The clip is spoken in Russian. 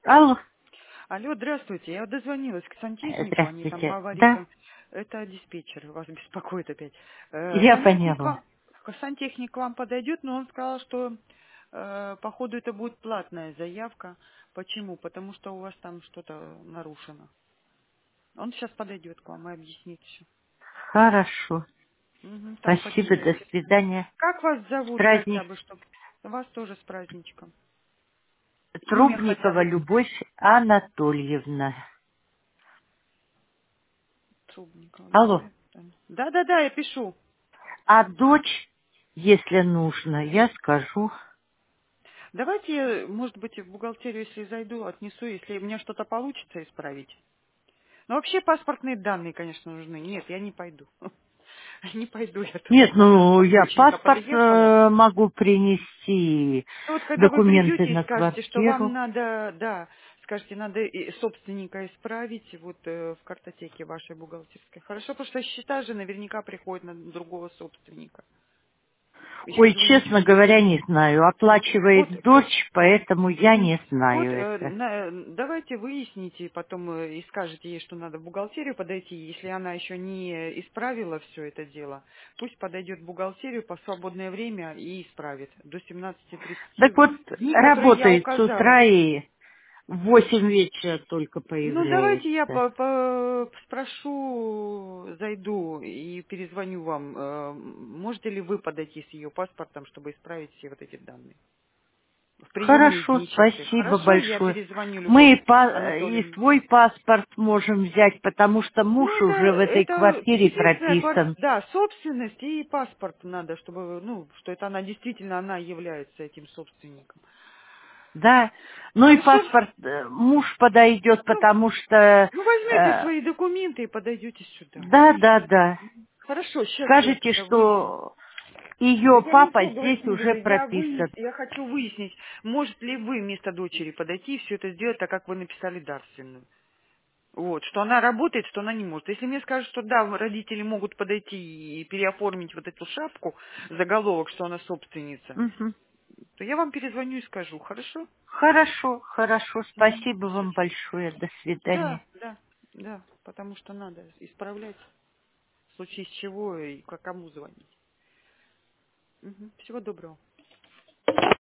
Алло, Алло, здравствуйте. Я дозвонилась к сантехнику, они там здравствуйте. говорят, Да, это диспетчер, вас беспокоит опять. я Сантехник поняла. вам, сантехник к вам подойдет, но он сказал, что походу это будет платная заявка. Почему? Потому что у вас там что-то нарушено. Он сейчас подойдет к вам и объяснит все. Хорошо. Там Спасибо, до починить. свидания. Как вас С зовут хотя праздник... бы, чтобы вас тоже с праздничком? Имя хотя Трубникова бы. Любовь Анатольевна. Трубникова, Алло. Любовь. Да, я пишу. А дочь, если нужно, я скажу. Давайте я, может быть, в бухгалтерию, если зайду, отнесу, если мне что-то получится исправить. Но вообще паспортные данные, конечно, нужны. Нет, я не пойду. Не пойду я Нет, туда. ну, Там я доченька паспорт подъехала. могу принести, Ну вот когда вы документы придете и на скажете, что вам квартиру. надо, да, скажете, надо и собственника исправить вот в картотеке вашей бухгалтерской. Хорошо, потому что счета же наверняка приходят на другого собственника. Еще Ой, звоните честно мне. говоря, не знаю. Оплачивает Вот, дочь, поэтому я Мгм. не Вот, знаю это. давайте выясните потом и скажете ей, что надо в бухгалтерию подойти. Если она еще не исправила все это дело, пусть подойдет в бухгалтерию по свободное время и исправит до 17:30 Так вот, в дни, которые я работает с указала. утра и в 8 вечера только Ну, давайте я появляется. спрошу, зайду и перезвоню вам. Можете ли вы подойти с ее паспортом, чтобы исправить все вот эти данные? В приемные Хорошо, дни, часы. спасибо Хорошо, я большое. перезвоню, Любовь Мы и Анатольевна. свой паспорт можем взять, потому что муж Ну да, уже в этой это квартире единственная прописан. да, собственность и паспорт надо, чтобы, ну, что это она действительно она является этим собственником. Да. Ну и Хорошо? паспорт муж подойдет, Ну, потому что... ну возьмите свои документы и подойдете сюда. да, да, да. Хорошо, сейчас я Скажете, тогда выясню. что ее Я папа ничего говорить здесь не уже буду. прописан. Я хочу выяснить, может ли вы вместо дочери подойти и все это сделать так, как вы написали дарственную. Вот, что она работает, что она не может. Если мне скажут, что да, родители могут подойти и переоформить вот эту шапку, заголовок, что она собственница, Мгм. то я вам перезвоню и скажу, хорошо? Хорошо, хорошо. Спасибо Всё. вам большое. До свидания. Да, потому что надо исправлять, в случае с чего и кому звонить. Всего доброго.